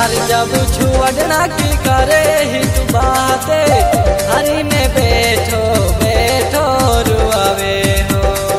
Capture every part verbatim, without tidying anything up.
हर जब छुअडना की करे ही तू बाते, हरी में बैठो बैठो रुआवे हो।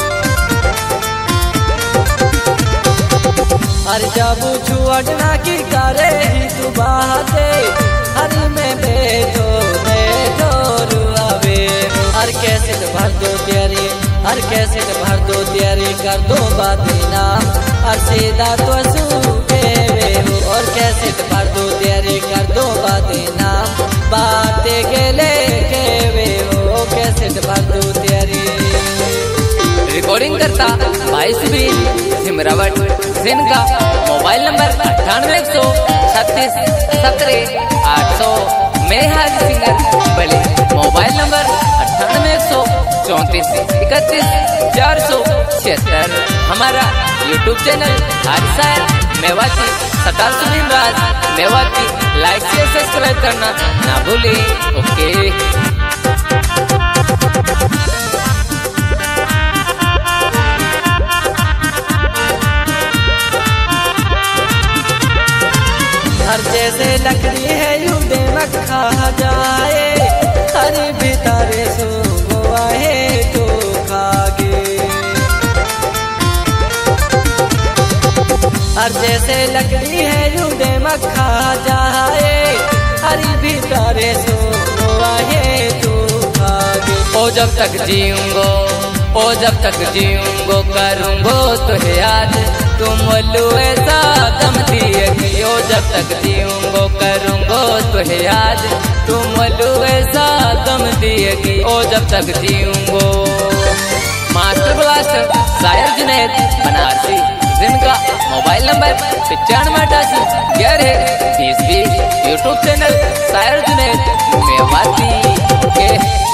हर जब छुअडना की करे ही तू बाते, हरी में बैठो बैठो रुआवे हो। हर कैसे भर दो तेरी, हर कैसे भर दो तेरी, कर दो बातें नाम और सीधा तो सूखे वे हो। और कैसे भर दो तेरी, कर दो बातें नाम, बातें के लेके वे हो। कैसे भर दो तेरी। रिकॉर्डिंग करता भाई सुबीर सिमरावट जिनका मोबाइल नंबर अट्ठानवे एक सौ छत्तीस सत्रह आठ सौ। मैं हाजी सिंगर बले मोबाइल नंबर अट्ठानवे एक सौ चौंतीस इकतीस चार सौ छिहत्तर। हमारा यूट्यूब चैनल हारिसार मेवाती सतार सुनील राज मेवाती, लाइक से सब्सक्राइब करना ना भूले। ओके। हर जैसे लकड़ी है यू देमक खा जाए, हरी भीतरे सो गोवा है तो खागे। हर जैसे लकड़ी है यू देमक खा जाए, हरी भीतरे सो गोवा है तो खागे। ओ जब तक जीऊंगो, ओ जब तक जीऊंगो करूंगो तो याद, तुम ऐसा दम दिएगी। ओ जब तक जीऊंगो करूंगो तो याद, तुम ऐसा दम दिएगी। ओ जब तक जीऊंगो। मास्टर ब्लास्टर शायर जुनैद बनारसी, जिनका मोबाइल नंबर पचानवे अठासी ग्यारह बीस बीस। यूट्यूब चैनल शायर जुनैद मेवाती के।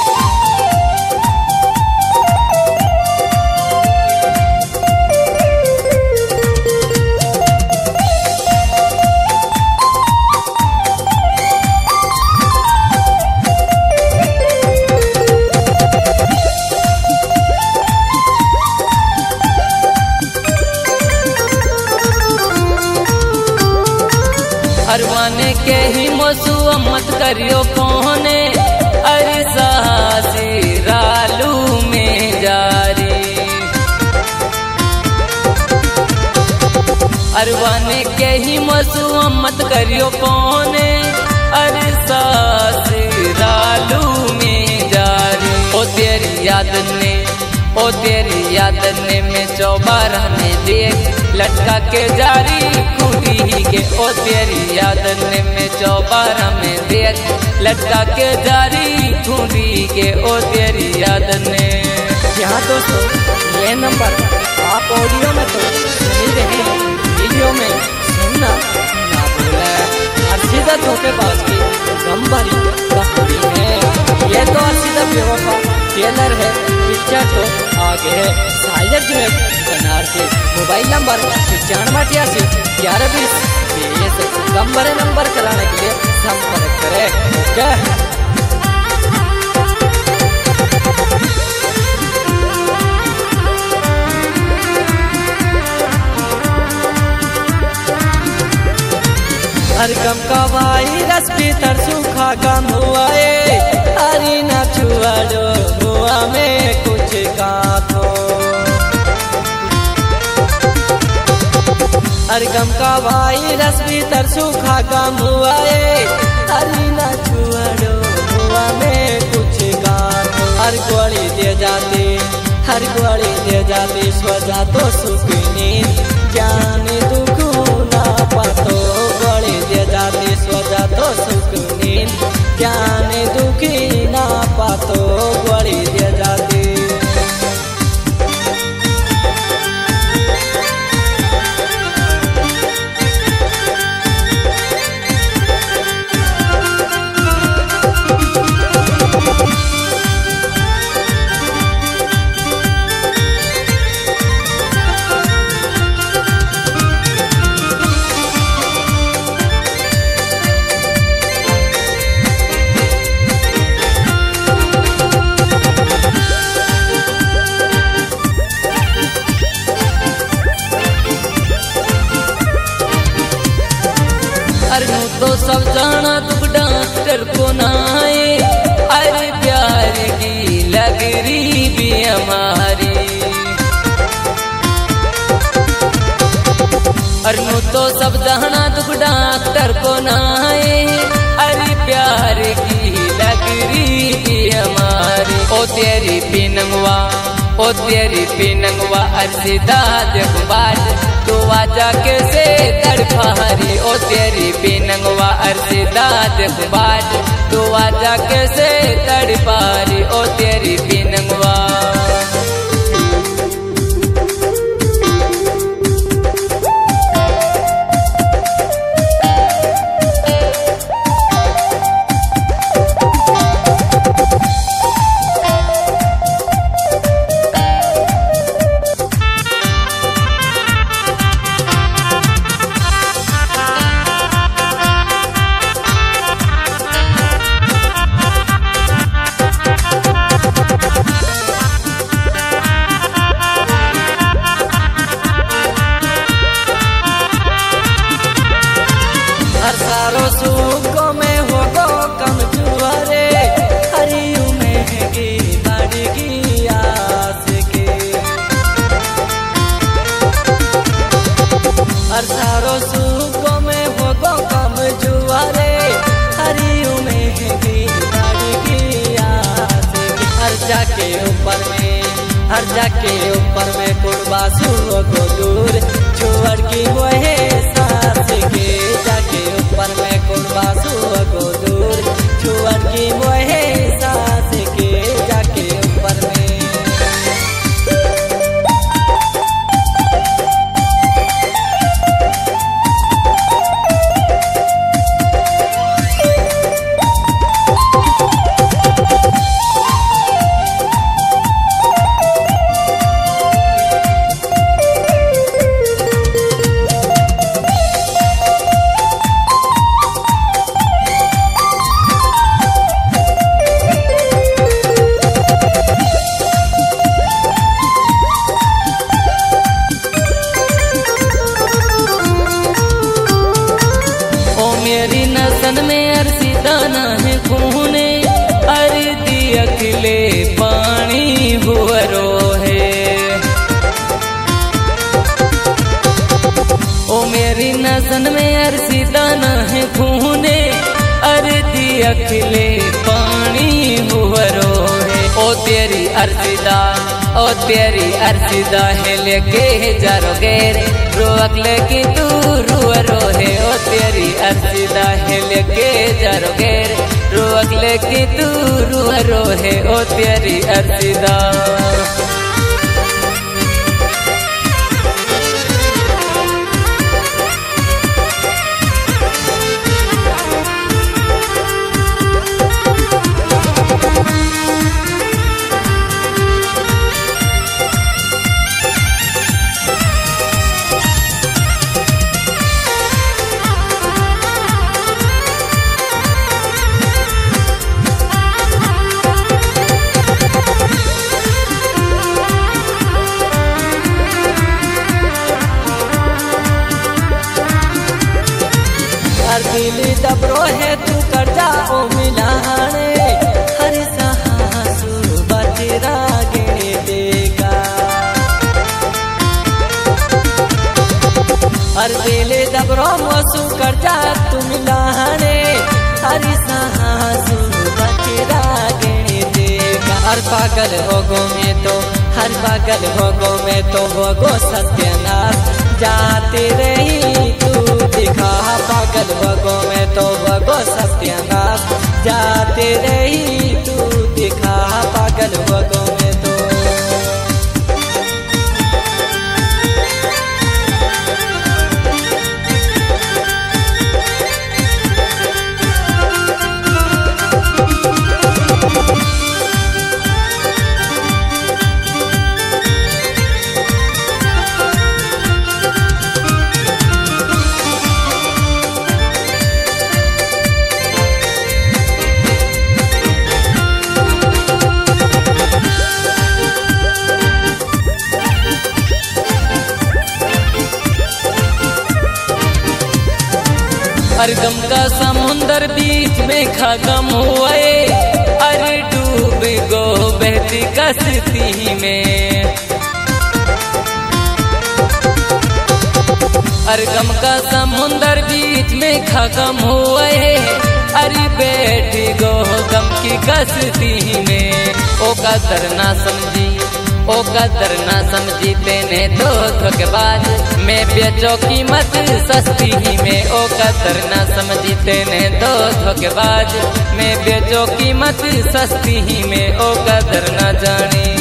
हरवाने के ही मोसुआ मत करियो कोने, अरे साहसी रालू में जारी। हरवाने के ही मोसुआ मत करियो कोने, अरे साहसी रालू में जारी। ओ तेरी याद ने, ओ तेरी याद ने में चौबारा में देख लटका के जारी खूटी के। ओ तेरी याद ने में चौबारा में देख लटका के जारी खूटी के। ओ तेरी याद ने। यहाँ दोस्तों ये नंबर आप ऑडियो में तो सुन ही रहे हैं, वीडियो में सुनना ना भूलें। अर्शिदा धोखे पास की गम भरी कहानी है, ये तो अर्शिदा बेवफा टेलर है, पिक्चर तो आगे है। शायर जुनैद बनारसी, मोबाइल नंबर पचानवे अठासी ग्यारह बीस। कम बड़े नंबर कराने के लिए संपर्क करें। ओके। हर गम का वायरस भीतर सूखा गम हुआ है, हरी न छुआ जो हुआ में कुछ गाथो। हर गम का वायरस भीतर सूखा गम हुआ है, हरी न छुआ जो हुआ में कुछ गाथो। हर गोली दे जाती, हर गोली दे जाती, सो जा तो सुख नींद, जाने दुख ना पातो। गोली दे जाती, सो जा तो सुख नींद, जाने दुखी ना पातो। गोली दे जाती। अरे तो सब जाना तू डॉक्टर को नाए, अरे प्यार की लग रही भी हमारी। अरे तो सब जाना तू डॉक्टर को नाए, अरे प्यार की लग रही भी हमारी। ओ तेरी पिनंगवा ओ तेरी पिनंगवा अर्सिदा देख बाट तू आजा कैसे तड़फारी। ओ तेरी पिनंगवा अर्सिदा देख बाट तू आजा कैसे तड़फारी। ओ तेरी पिनंगवा सारो सुखो में हो गो कम जुआरे, हरियू में की बाड़ी की आस के। हर सारो सुखो में हो गो कम जुआरे, हरियू में की बाड़ी की आस के। हर जाके ऊपर में हर जाके ऊपर में कुर्बा सुओ को दूर छुअर की वहे सास के। जाके ऊपर में कुर्बा सुओ को दूर छुअर की वहे सास के। जाके ऊपर में मेरी नसन में अर्सिदा ना है खूने, अरे दी अखिले पानी हुवरो है। ओ मेरी नसन में अर्सिदा ना है खूने, अरे दी अखिले पानी हुवरो है। ओ तेरी अर्सिदा ओ तेरी अर्सिदा है लेके जारो गेर रो अगले की तू रुअरो है। ओ तेरी अर्सिदा है लेके जारो गेर रो अगले की तू रुअरो है। ओ तेरी अर्सिदा दिली दबरो है तू कर जाओ मिलाने, हरि सहासु बजरा गिने देगा। हर दिली दबरो मसु कर जा तू मिलाने, हरि सहासु बजरा गिने देगा। हर पागल होगो में तो हर पागल होगो में तो होगो सत्यानाश जाती रही तू दिखा। पागल भगो में तो भगो सत्यानाश जाते रही तू दिखा। पागल भगो में तो अरे गम का समुंदर बीच में खत्म हुए, अरे डूब गो बहती कश्ती में। अरे गम का समुंदर बीच में खत्म हुए, अरे बैठी गो गम की कश्ती में। ओ कदर ना समझी, ओ कदर ना समझी तेने दो धोखेबाज, मैं बेचो कीमत सस्ती ही में। ओ कदर ना समझी तेने दो धोखेबाज, मैं बेचो कीमत सस्ती ही में। ओ कदर ना जानी।